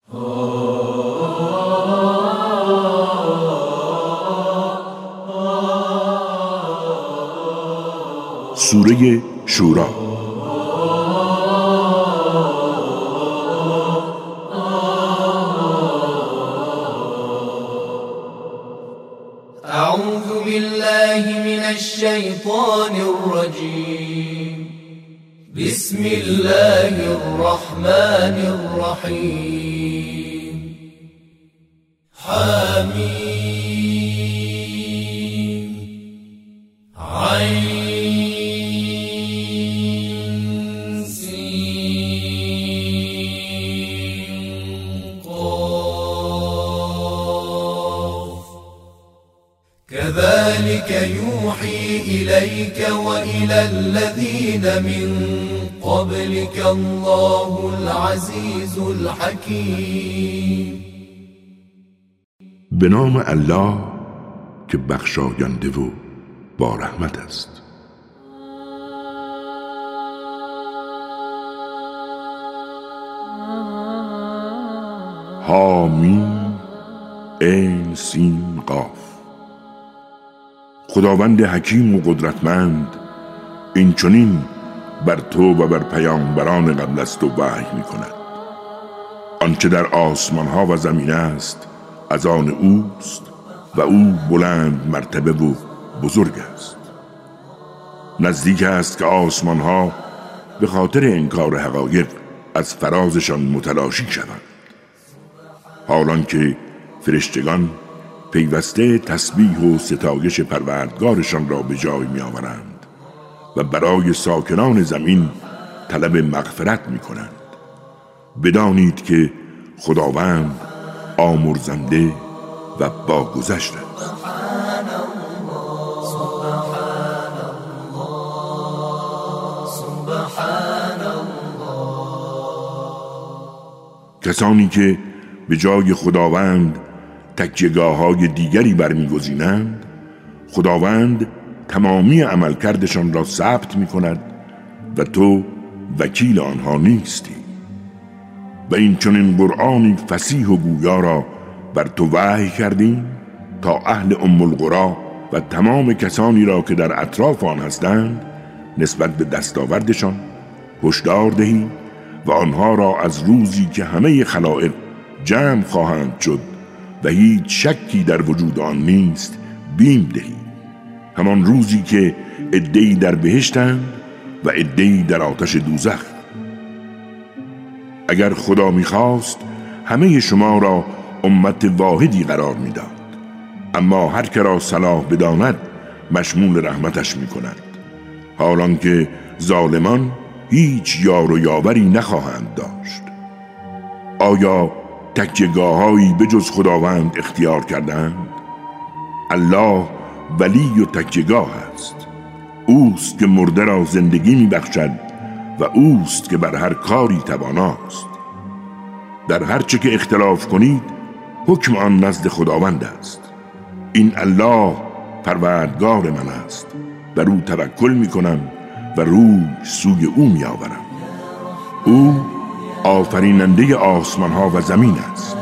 سوره شورا. اعوذ بالله من الشیطان الرجیم. بسم الله الرحمن الرحیم. حمیم عین كذلك يوحي إليك وإلى الذين من قبلك الله العزيز الحكيم. به نام الله که بخشاینده و با رحمت است. حامیم عین سین قاف. خداوند حکیم و قدرتمند این چنین بر تو و بر پیامبران قبل از تو وحی می کند. آنچه در آسمان ها و زمین است از آن اوست و او بلند مرتبه و بزرگ است. نزدیک است که آسمان ها به خاطر انکار حقایق از فرازشان متلاشی شوند، حالان که فرشتگان پیوسته تسبیح و ستایش پروردگارشان را به جای می آورند و برای ساکنان زمین طلب مغفرت می کنند. بدانید که خداوند آمرزنده و باگذشت است. کسانی که به جای خداوند تکیه‌گاه‌های دیگری برمی‌گزینند، خداوند تمامی عملکردشان را ثبت می‌کند و تو وکیل آنها نیستی. و این چنین قرآنی فصیح و گویا را بر تو وحی کردیم تا اهل ام القری و تمام کسانی را که در اطراف آن هستند نسبت به دستاوردشان هشدار دهی و آنها را از روزی که همه خلائق جمع خواهند شد و هیچ شکی در وجود آن نیست بیم دهی. همان روزی که عده‌ای در بهشتند و عده‌ای در آتش دوزخ. اگر خدا می‌خواست همه شما را امت واحدی قرار می‌داد، اما هر که را صلاح بداند مشمول رحمتش می‌کند، حالان که ظالمان هیچ یار و یاوری نخواهند داشت. آیا تکیه‌گاه‌هایی به جز خداوند اختیار کردند؟ الله ولی و تکیه‌گاه است. اوست که مرده را زندگی می‌بخشد و اوست که بر هر کاری تواناست. در هر چه که اختلاف کنید حکم آن نزد خداوند است. این الله پروردگار من است، بر او توکل می‌کنم و روی سوی او می‌آورم. او آفریننده آسمان ها و زمین است.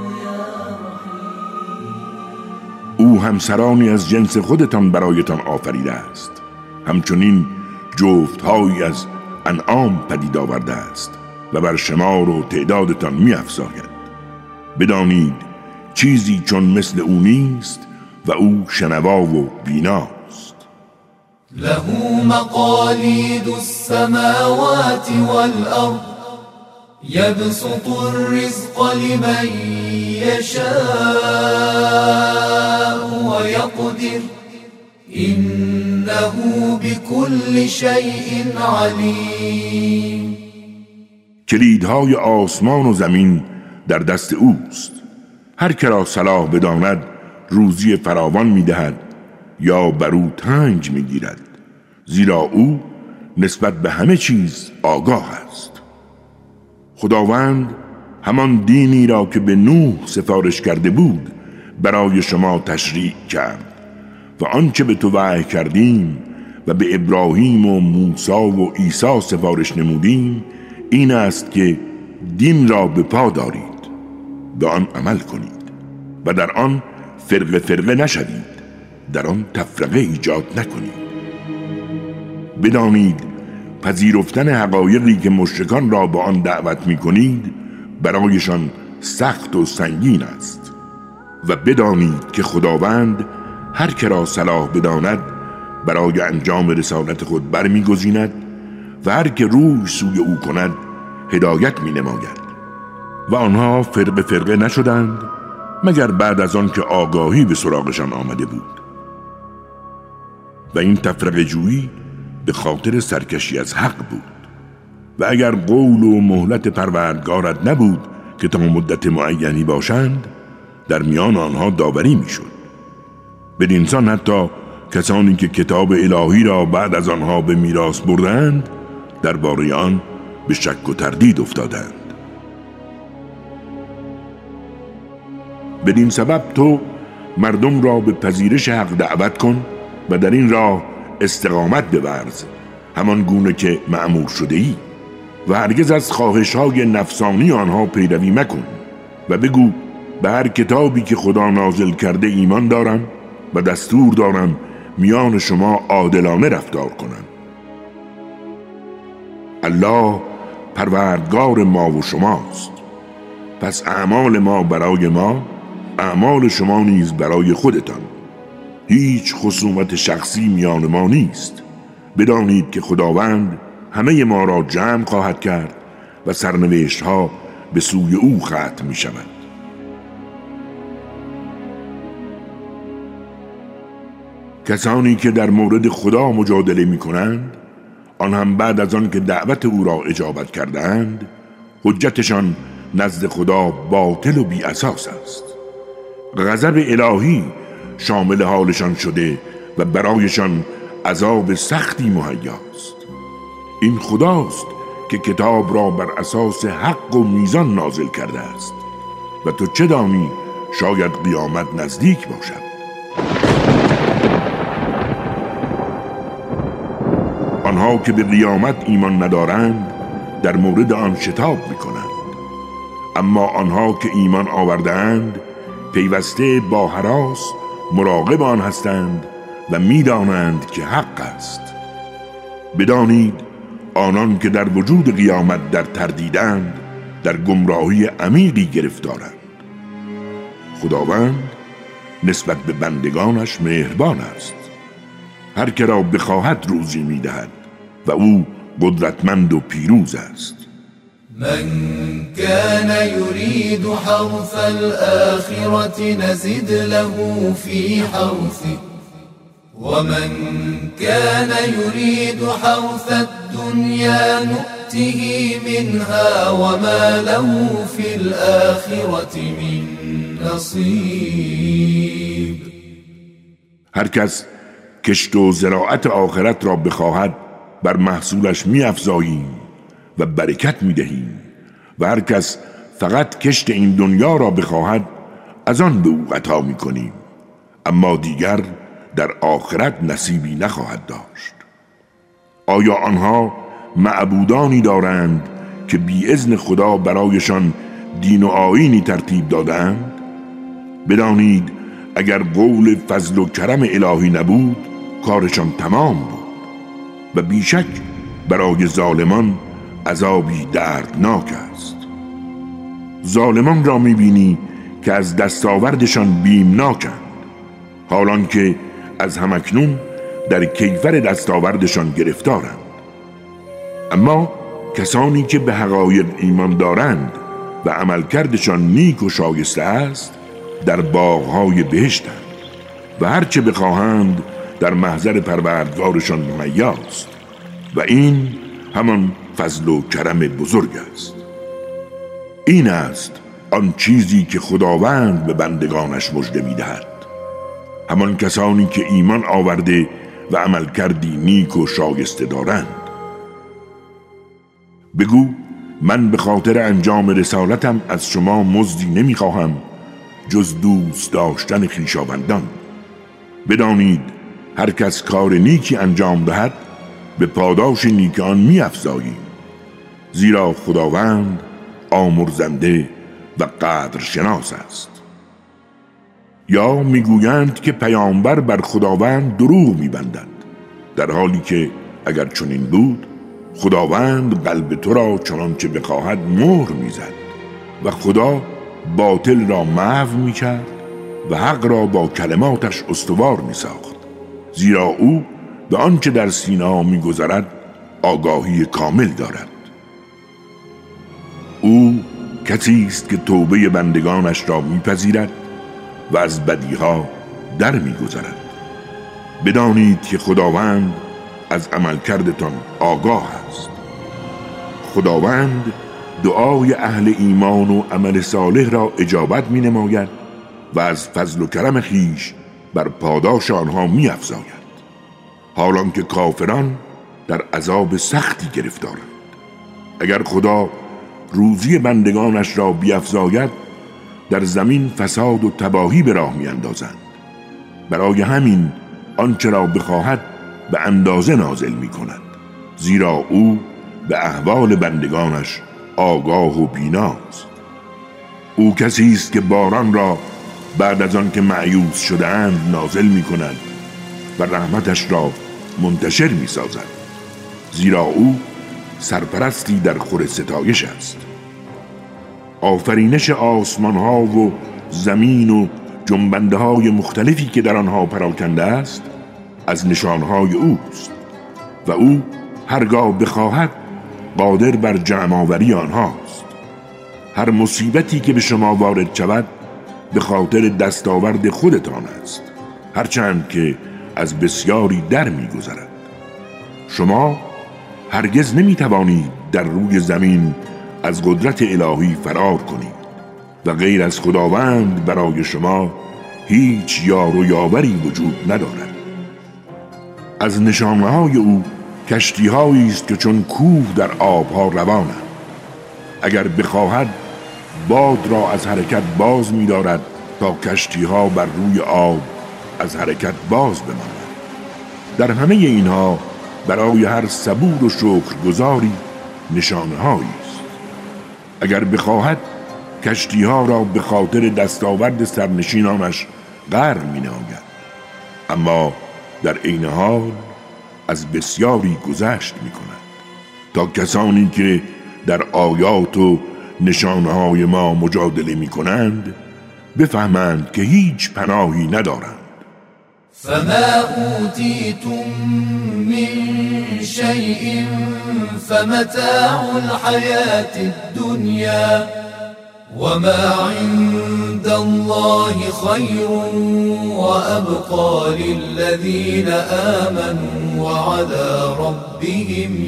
او همسرانی از جنس خودتان برایتان آفریده است، همچنین جفت‌هایی از انعام پدید آورده است و بر شمار و تعدادتان می افزاید. بدانید چیزی چون مثل او نیست و او شنوا و بیناست. له مقالید السماوات والارض يبسط الرزق لمن يشاء ويقدر إنه بكل شيء عليم. کلیدهای آسمان و زمین در دست اوست. هر که را صلاح بداند روزی فراوان می‌دهد یا بر او تنج می‌گیرد، زیرا او نسبت به همه چیز آگاه است. خداوند همان دینی را که به نوح سفارش کرده بود برای شما تشریع کرد و آنچه به تو وحی کردیم و به ابراهیم و موسی و عیسی سفارش نمودیم این است که دین را به پا دارید به آن عمل کنید و در آن فرقه فرقه نشوید، در آن تفرقه ایجاد نکنید. بدانید پذیرفتن حقایقی که مشرکان را به آن دعوت می کنید برایشان سخت و سنگین است و بدانید که خداوند هر که را صلاح بداند برای انجام رسالت خود برمیگزیند و هر که روی سوی او کند هدایت می نماید. و آنها فرقه فرقه نشدند مگر بعد از آن که آگاهی به سراغشان آمده بود. و این تفرقه جویی به خاطر سرکشی از حق بود. و اگر قول و مهلت پروردگارت نبود که تا مدت معینی باشند، در میان آنها داوری می شد. بدینسان حتی کسانی که کتاب الهی را بعد از آنها به میراث بردند درباره آن به شک و تردید افتادند. بدین سبب تو مردم را به پذیرش حق دعوت کن و در این راه استقامت بورز، همان گونه که مأمور شده ای، و هرگز از خواهش‌های نفسانی آنها پیروی مکن و بگو به هر کتابی که خدا نازل کرده ایمان دارم و دستور دارم میان شما عادلانه رفتار کنم. الله پروردگار ما و شماست، پس اعمال ما برای ما، اعمال شما نیز برای خودتان. هیچ خصومت شخصی میان ما نیست. بدانید که خداوند همه ما را جمع خواهد کرد و سرنوشت ها به سوی او ختم می شود. کسانی که در مورد خدا مجادله می کنند، آن هم بعد از آن که دعوت او را اجابت کردند، حجتشان نزد خدا باطل و بی اساس است. غضب الهی شامل حالشان شده و برایشان عذاب سختی مهیاست. این خداست که کتاب را بر اساس حق و میزان نازل کرده است و تو چه دانی شاید قیامت نزدیک باشد. آنها که به قیامت ایمان ندارند در مورد آن شتاب میکنند، اما آنها که ایمان آوردند پیوسته با هراس مراقب آن هستند و میدانند که حق است. بدانید آنان که در وجود قیامت در تردیدند در گمراهی عمیقی گرفتارند. خداوند نسبت به بندگانش مهربان است. هر که را بخواهد روزی میدهد و او قدرتمند و پیروز است. من كان يريد حرث الآخرة نزد له في حرثه ومن كان يريد حرث الدنيا نؤته منها وما له في الآخرة من نصيب. هر کس کشت و زراعت آخرت را بخواهد بر محصولش می‌افزاییم و برکت می‌دهیم، و هر کس فقط کشت این دنیا را بخواهد از آن به او عطا می‌کنیم، اما دیگر در آخرت نصیبی نخواهد داشت. آیا آنها معبودانی دارند که بی اذن خدا برایشان دین و آیینی ترتیب دادند؟ بدانید اگر قول فضل و کرم الهی نبود کارشان تمام بود و بیشک برای ظالمان عذابی دردناک است. ظالمان را میبینی که از دستاوردشان بیمناکند، حالان که از همکنون در کیفر دستاوردشان گرفتارند. اما کسانی که به حقایق ایمان دارند و عملکردشان نیک و شایسته است در باغهای بهشتند و هرچه بخواهند در محضر پروردگارشان مهیاست و این همان فضل و کرم بزرگ است. این است آن چیزی که خداوند به بندگانش مژده می‌دهد. همان کسانی که ایمان آورده و عمل کردی نیک و شایسته دارند. بگو من به خاطر انجام رسالتم از شما مزدی نمیخواهم جز دوست داشتن خویشاوندان. بدانید هر کس کار نیکی انجام دهد به پاداش نیک آن می‌افزاییم، زیرا خداوند آمرزنده و قدرشناس است. یا میگویند که پیامبر بر خداوند دروغ میبندد، در حالی که اگر چنین بود خداوند قلب تو را چنان که بخواهد مهر میزد و خدا باطل را محو میکرد و حق را با کلماتش استوار میساخت، زیرا او به آنچه در سینه‌ها میگذرد آگاهی کامل دارد. او کسی است که توبه بندگانش را میپذیرد و از بدیها در میگذرد. بدانید که خداوند از عملکردتان آگاه است. خداوند دعای اهل ایمان و عمل صالح را اجابت می نماید و از فضل و کرم خیش بر پاداش آنها می افزاید، حالان که کافران در عذاب سختی گرفتارند. اگر خدا روزی بندگانش را بیفزاید در زمین فساد و تباهی به راه می اندازند. برای همین آنچه را بخواهد به اندازه نازل می کند، زیرا او به احوال بندگانش آگاه و بیناست. او کسی است که باران را بعد از آن که مایوس شده‌اند نازل می کند و رحمتش را منتشر می سازد، زیرا او سرپرستی در خور ستایش است. آفرینش آسمان ها و زمین و جنبنده های مختلفی که در آنها پراکنده است از نشانهای اوست و او هرگاه بخواهد قادر بر جمع آوری آنهاست. هر مصیبتی که به شما وارد شود به خاطر دستاورد خودتان است، هرچند که از بسیاری در می‌گذرد. شما هرگز نمی‌توانید در روی زمین از قدرت الهی فرار کنید و غیر از خداوند برای شما هیچ یار و یاوری وجود ندارد. از نشانه‌های او کشتی‌هایی است که چون کوه در آب‌ها روانند. اگر بخواهد باد را از حرکت باز می‌دارد تا کشتی‌ها بر روی آب از حرکت باز بمانند. در همه اینها برای هر صبور و شکرگزاری نشانه‌هایی است. اگر بخواهد کشتی‌ها را به خاطر دستاورد سرنشینانش غرق می‌نماید، اما در عین حال از بسیاری گذشت می‌کند تا کسانی که در آیات و نشانه‌های ما مجادله می‌کنند بفهمند که هیچ پناهی ندارند. فما اوتیتم من شیء فمتاع الحیاة الدنیا وما عند الله خیر وابقى للذین آمنوا وعلى ربهم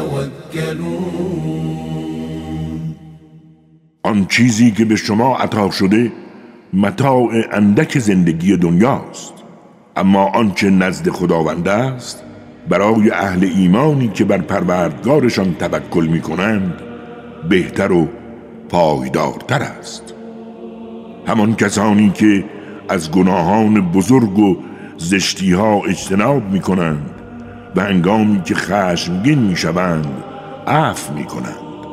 یتوکلون. آن چیزی که به شما عطا شده متاع اندک زندگی دنیاست، اما آنچه نزد خداوند است برای اهل ایمانی که بر پروردگارشان توکل می کنند بهتر و پایدارتر است. همان کسانی که از گناهان بزرگ و زشتی‌ها اجتناب می کنند و هنگامی که خشمگین می شوند عفو می کنند.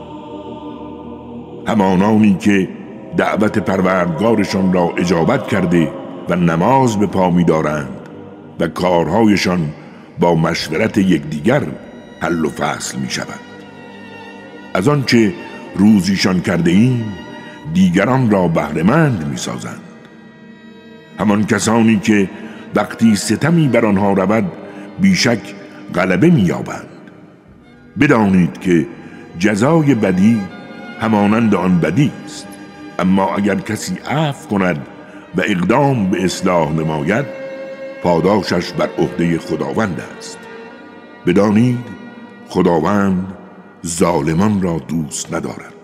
همانانی که دعوت پروردگارشان را اجابت کرده و نماز به پا می دارند و کارهایشان با مشورت یکدیگر حل و فصل می شود. از آنچه روزیشان کرده ایم دیگران را بهره‌مند می سازند. همان کسانی که وقتی ستمی بر آنها رود بیشک غلبه می یابند. بدانید که جزای بدی همانند آن بدی است، اما اگر کسی عفو کند و اقدام به اصلاح نماید پاداشش بر عهده خداوند است. بدانید خداوند ظالمان را دوست ندارد.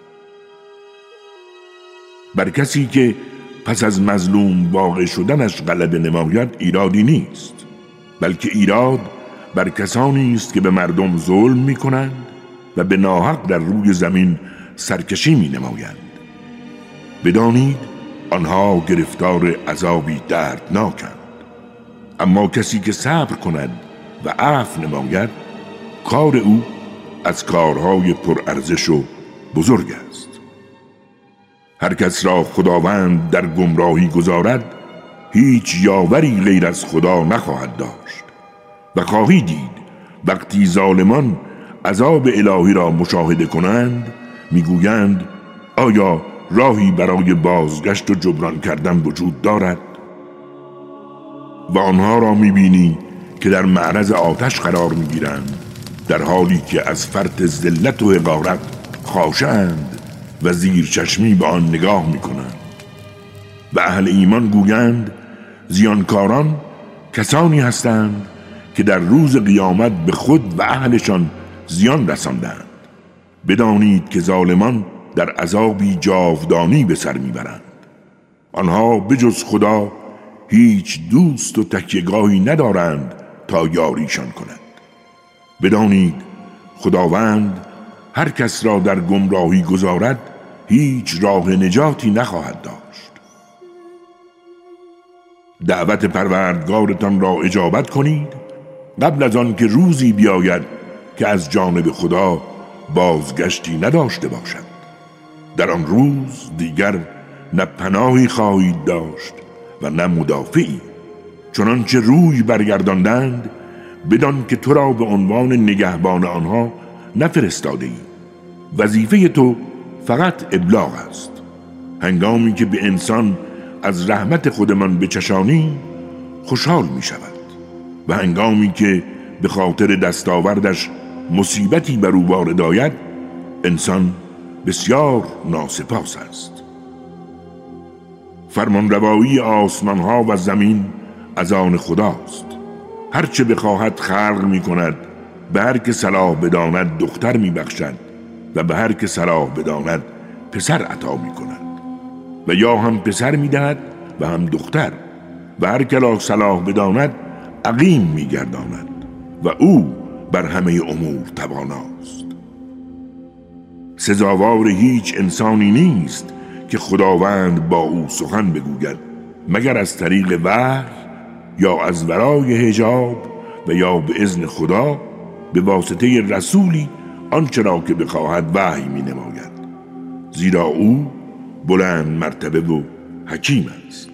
بر کسی که پس از مظلوم واقع شدنش غلبه نماید ایرادی نیست، بلکه ایراد بر کسانی است که به مردم ظلم می کنند و به ناحق در روی زمین سرکشی می نمایند. بدانید آنها گرفتار عذابی دردناکند، اما کسی که صبر کند و عفو نماید کار او از کارهای پرارزش و بزرگ است. هر کس را خداوند در گمراهی گذارد هیچ یاوری غیر از خدا نخواهد داشت. و خواهید دید وقتی ظالمان عذاب الهی را مشاهده کنند میگویند آیا راهی برای بازگشت و جبران کردن وجود دارد؟ و آنها را میبینی که در معرض آتش قرار میگیرند در حالی که از فرط ذلت و حقارت خاشع‌اند و زیر چشمی به آن نگاه میکنند. و اهل ایمان گویند زیانکاران کسانی هستند که در روز قیامت به خود و اهلشان زیان رساندند. بدانید که ظالمان در عذابی جاودانی به سر میبرند. آنها بجز خدا هیچ دوست و تکیه‌گاهی ندارند تا یاریشان کند. بدانید خداوند هر کس را در گمراهی گذارد هیچ راه نجاتی نخواهد داشت. دعوت پروردگارتان را اجابت کنید قبل از آن که روزی بیاید که از جانب خدا بازگشتی نداشته باشد. در آن روز دیگر نه پناهی خواهید داشت و نه مدافعی. چنانچه روی برگرداندند بدان که تو را به عنوان نگهبان آنها نفرستاده ای. وظیفه تو فقط ابلاغ است. هنگامی که به انسان از رحمت خودمان بچشانی خوشحال می شود و هنگامی که به خاطر دستاوردش مصیبتی بر او وارد آید انسان بسیار ناسپاس است. فرمانروایی آسمان ها و زمین از آن خداست. هرچه بخواهد خلق می کند. به هر که صلاح بداند دختر می بخشد و به هر که صلاح بداند پسر عطا می کند و یا هم پسر می دهد و هم دختر و هر که را صلاح بداند عقیم می گرداند و او بر همه امور تواناست. سزاوار هیچ انسانی نیست که خداوند با او سخن بگوید مگر از طریق وحی یا از ورای حجاب و یا به اذن خدا به واسطه رسولی آنچه را که بخواهد وحی می نماید، زیرا او بلند مرتبه و حکیم است.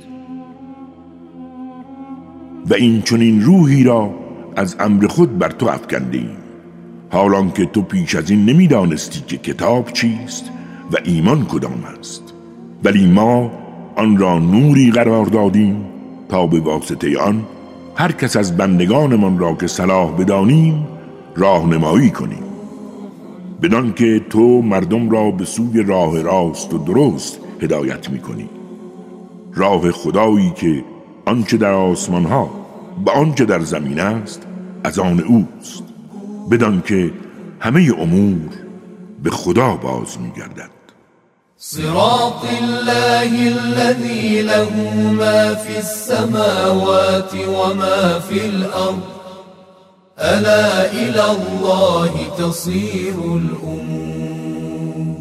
و این چنین روحی را از امر خود بر تو افکنده ایم، حالان که تو پیش از این نمی دانستی که کتاب چیست و ایمان کدام است، ولی ما آن را نوری قرار دادیم تا به واسطه آن هر کس از بندگانمان را که صلاح بدانیم راهنمایی کنیم، بدان که تو مردم را به سوی راه راست و درست هدایت می‌کنی، راه خدایی که آنچه در آسمان ها و آنچه در زمین است از آن اوست، بدان که همه امور به خدا باز می‌گردد. صراط الله الذي له ما في السماوات وما في الأرض ألا إلى الله تصير الأمور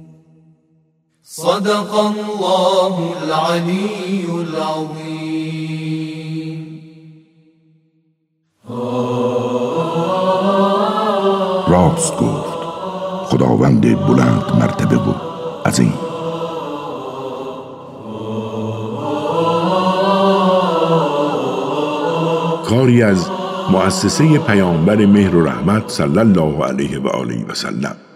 صدق الله العلي العظيم. راست گفت خداوند بلند مرتبه و عظیم. کاری از مؤسسه پیامبر مهر و رحمت صلی الله علیه و آله و سلم.